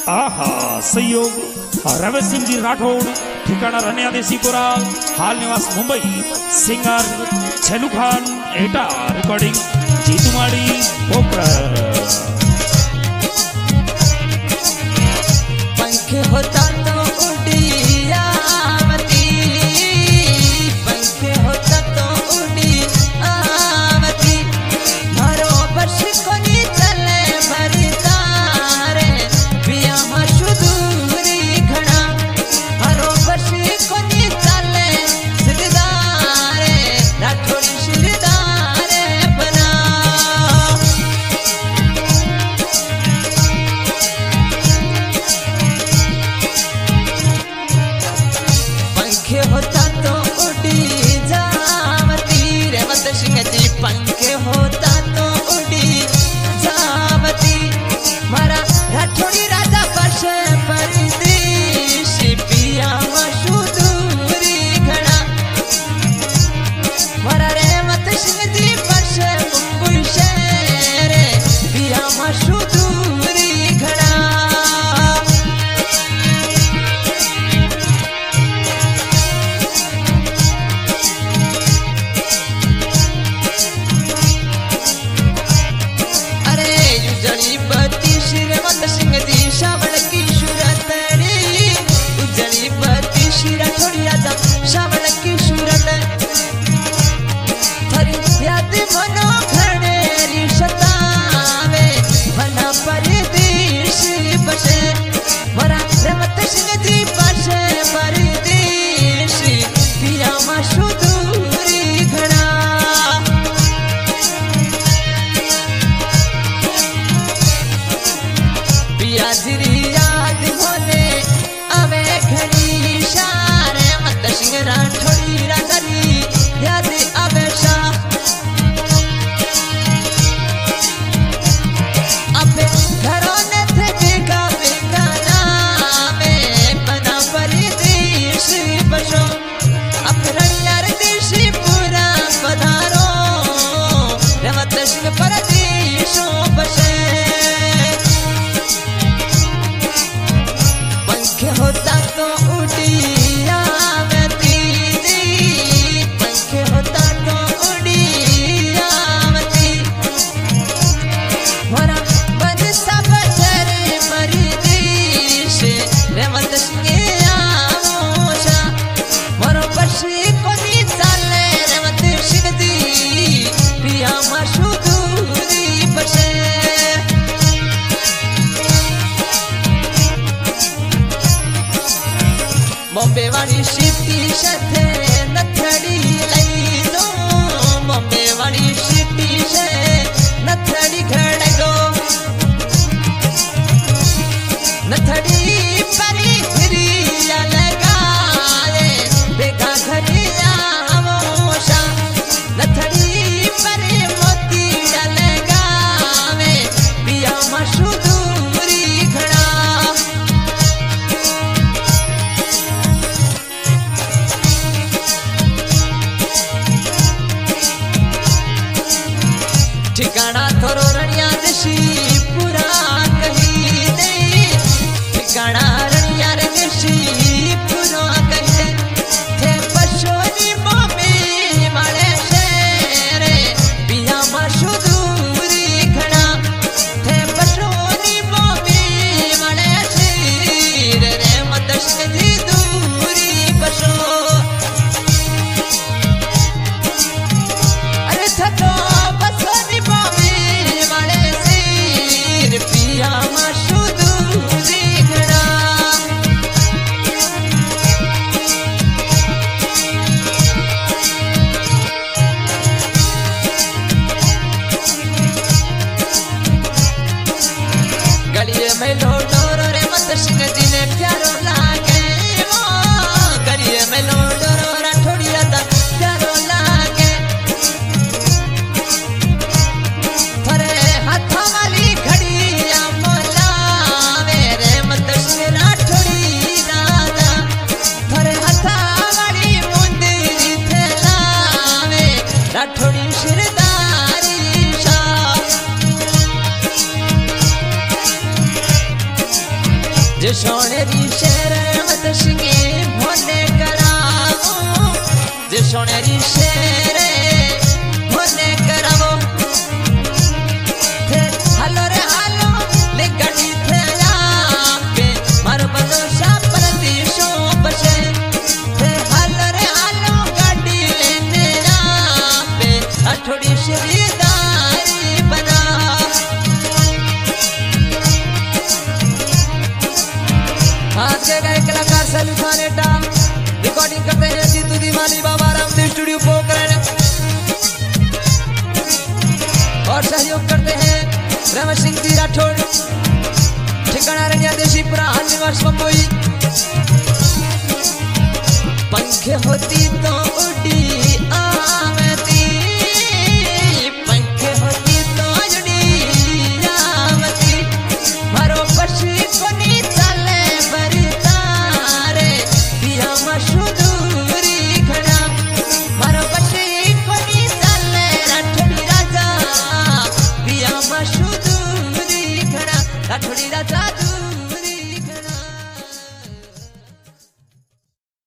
आहा सहयोग रवि सिंह जी राठौड़, ठिकाना रनिया देसीपुरा, हाल निवास मुंबई। सिंगर छेलू खान एटा, रिकॉर्डिंग जीतुमाड़ी पोखर। पंख होता तो उड़ियावती, पंख होता तो उड़ियावती, मारो बर्ष कोनी चले भरतारे, पिया मशुदूरी घड़ा, मारो बर्ष कोनी चले सिरदारे, राठौड़ी सिरदारे बना। पंख होता तो उड़ी जावती, रेवत सिंह जी पंख होता तो उड़ी जावती, मारा राठौड़ी राजा वर्ष परदेश, पिया मशुदूरी घड़ा, मारा रेवत सिंह जी वर्ष मुंबई शहर, पिया मशुदूरी घड़ा। उजड़ी बत्ती श्रीमत सिंह जी श्रावण की सूरत रे, उजड़ी बत्ती श्री थोड़ी राजा श्रावण की सूरत, थरी याद मनो घनेरी सतावे, मना परदेश बसे, मरा रेवत सिंह जी बसे परदेश, पिया मशुदूरी घड़ा। यादरी याद होने अवे घड़ी शारे, मत सिंह राठौड़ी राजरी याद अवे शाह, अबे घरों ने थे बेगा बेगा नामे, बना परदेश बसो, अब रनियार देशी पूरा पधारो, रेवत सिंह परदेशों बसे। होता तो उड़ियावती, पंख होता तो उड़ियावती, मोरा बरसा बजरे परदेश, रेवत सिंह आमोशा, मोरो बर्षी कोनी चाले रेवत सिंह जी, पिया मशुदूरी बसे। बॉम्बे वाली सिटी से नथड़ी लई लो, बॉम्बे वाली सिटी से नथड़ी घड़ गो, नथड़ी परी हिरिया लगाए, बेगा घरिया मोशा, नथड़ी परी मोती लगावे, पिया मशुदूरी घड़ा। ठिकाना थोरो रनिया देशी पूरा कही दे, ठिकाना रनिया देशी पूरा कही थे, पशोनी मोमी वाले शेरे, पिया मशुदूरी घड़ा, थे पशोनी मोमी वाले शेर, रे मदश की दूरी बसो। अरे थको पिया मशुदूरी घड़ा। गलिए में लोडोरो रेवत सिंह जी ने प्यारो लागे, वो गलिए में लोडोरो राठौड़ी राजा प्यारो लागे, थरे हाथा वाली घड़ी मोलावे, रेवत सिंह राठौड़ी राजा, थरे हाथा वाली मुंदरी थे लावे, राठौड़ी सिरदारी शाह। जे सोनेरी शरमत सिंगे भोले करावो जे सोनेरी शेरे भोले करावो थे हालो रे हालो ले गाड़ी थे पे मारो बदोशा परती शो बचे थे हालो रे हालो गाड़ी लेने पे अठोड़ी शरीदारी बना आज के गए कलाकार सलू खान एटा रिकॉर्डिंग करते हैं जीतू दीवानी बाबा रामदेव स्टूडियो पोखरण और सहयोग करते हैं रमेश सिंह जी राठौड़ ठिकाना रनिया देशीपुरा हाल निवास मुंबई पंखे होती तो उड़ी आवती पंखे होती तो उड़ी आवती मारो पशी कोनी चले बरतारे दिया मशुदूरी खड़ा मारो पशी कोनी चले राठौड़ी राजा दिया मशुदूरी खड़ा राठौड़ी राजा